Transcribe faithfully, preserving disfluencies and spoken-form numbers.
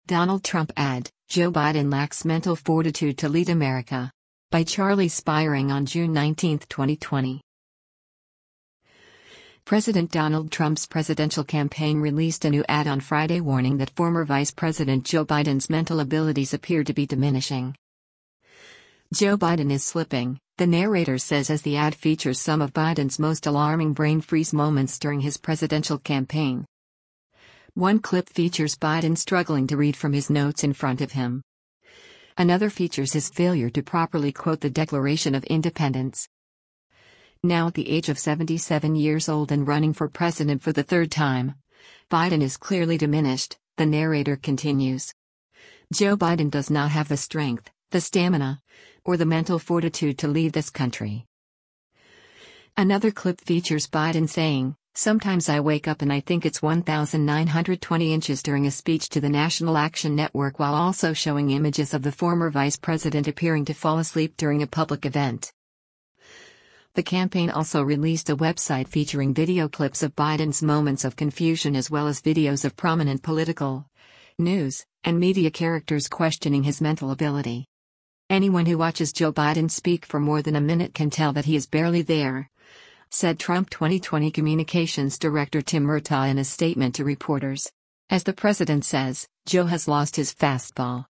Donald Trump ad, Joe Biden lacks mental fortitude to lead America. By Charlie Spiring on June nineteenth, twenty twenty. President Donald Trump's presidential campaign released a new ad on Friday warning that former Vice President Joe Biden's mental abilities appear to be diminishing. Joe Biden is slipping, the narrator says as the ad features some of Biden's most alarming brain freeze moments during his presidential campaign. One clip features Biden struggling to read from his notes in front of him. Another features his failure to properly quote the Declaration of Independence. Now at the age of seventy-seven years old and running for president for the third time, Biden is clearly diminished, the narrator continues. Joe Biden does not have the strength, the stamina, or the mental fortitude to lead this country. Another clip features Biden saying, "Sometimes I wake up and I think it's one thousand nine hundred twenty inches" during a speech to the National Action Network, while also showing images of the former vice president appearing to fall asleep during a public event. The campaign also released a website featuring video clips of Biden's moments of confusion as well as videos of prominent political, news, and media characters questioning his mental ability. Anyone who watches Joe Biden speak for more than a minute can tell that he is barely there, said Trump twenty twenty Communications Director Tim Murtaugh in a statement to reporters. As the president says, Joe has lost his fastball.